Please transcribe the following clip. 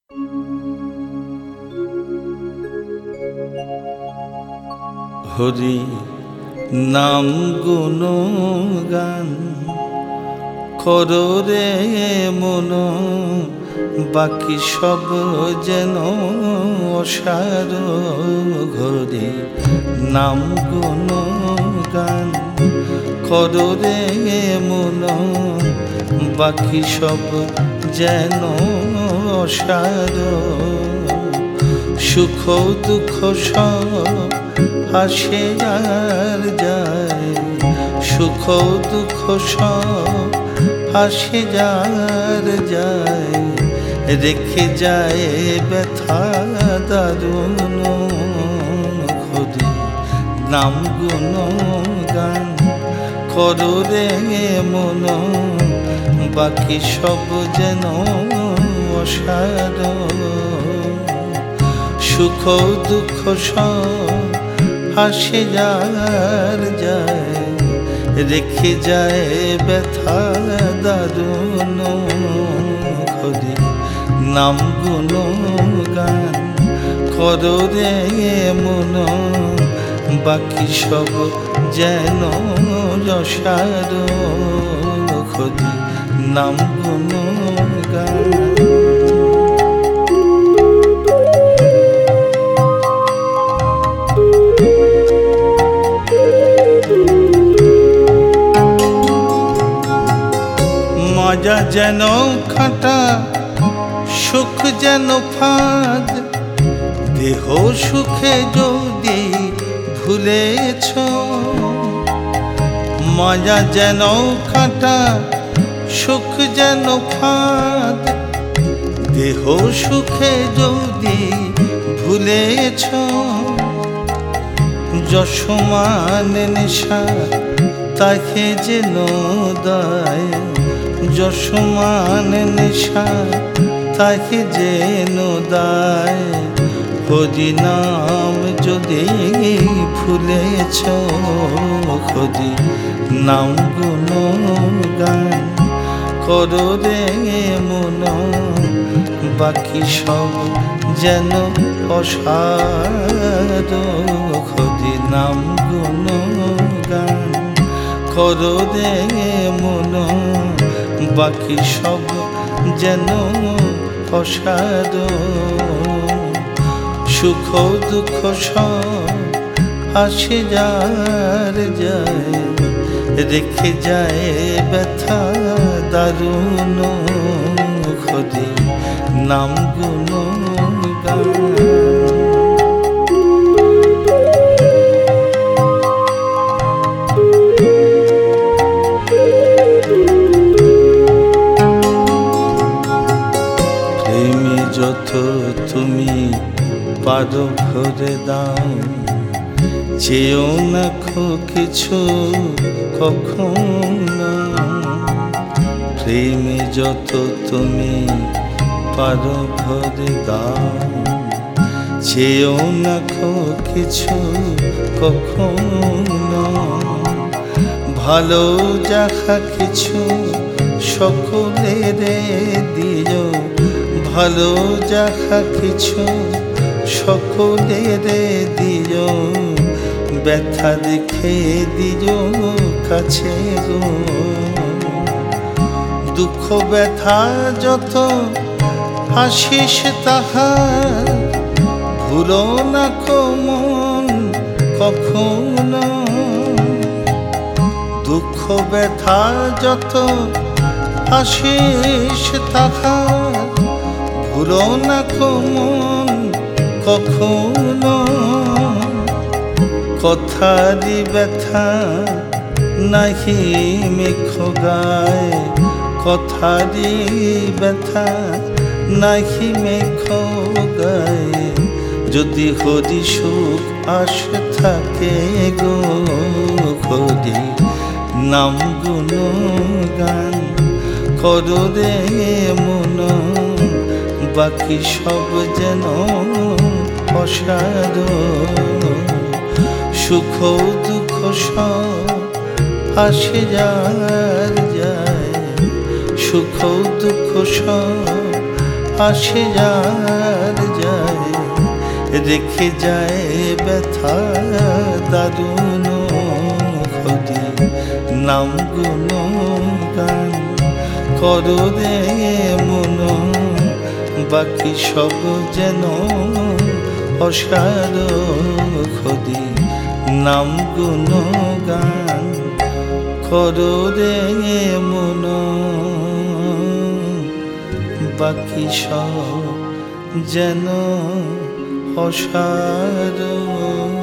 হরি নাম গুণগান করো রে মন, বাকি সব যেন অসার। হরি নাম গুণগান করো রে মন, বাকি সব যেন অসার। সুখ দুঃখ সব আসে আর যায়, সুখ দুঃখ সব আসে আর যায়, রেখে যায় ব্যথা দারুণ। হরি নাম গুণগান করো রে মন, বাকি সব যেন অসার। সুখ দুঃখ সব আসে আর যায়, রেখে যায় ব্যথা দারুণ। হরি নাম গুণগান করো রে মন, বাকি সব যেন অসার। হরি নাম গুণগান। মজা যেন খাটা, সুখ যেন ফাঁদ, দেহ সুখে যদি ভুলেছ। মজা যেন খাটা, সুখ যেন ফাঁদ, দেহ সুখে যদি ভুলেছ। যশমান নেশা তাকে যেন দায়, যশমান নেশা তাকে যেন দায়। হরি নাম যদি ভুলেছ, হরি নাম গুণগান করো রে মন, বাকি সব যেন অসার। হরি নাম গুণগান করো রে মন, বাকি সব যেন অসার। সুখ দুঃখ সব আসে আর যায়, রেখে যায় ব্যথা দারুণ। হরি নাম গুণগান। যত তুমি পারো ভরে দাও, চেয়েও না কিছু কখনো। প্রেমে যত তুমি পারো ভরে দাও, চেয়েও না কিছু কখনো। ভালো যাহা কিছু সকলের দিও, ভালো যাহা কিছু সকলের দিও। ব্যথা দেখে দিও কাছে গো, দুঃখ ব্যথা যত আসিস তাহা ভুলো না মন কখনো। দুঃখ ব্যথা যত আসিস তাহা ভুলো না মন কখনো। কথারি ব্যথা নাহি মেঘ গায়, কথারি ব্যথা নাহি মেঘ গায়। যদি হরি সুখ আসে থাকে গো, হরি নাম গুণগান করো রে মন, বাকি সব যেন অসার। সুখ দুঃখ সব আসে আর যায়, সুখ দুঃখ সব আসে আর যায়, রেখে যায় ব্যথা দারুণ ক্ষতি। নাম গুণগান করো রে মন, বাকি সব যেন অসার ক্ষতি। নাম গুণগান করো রে মন, বাকি সব যেন অসার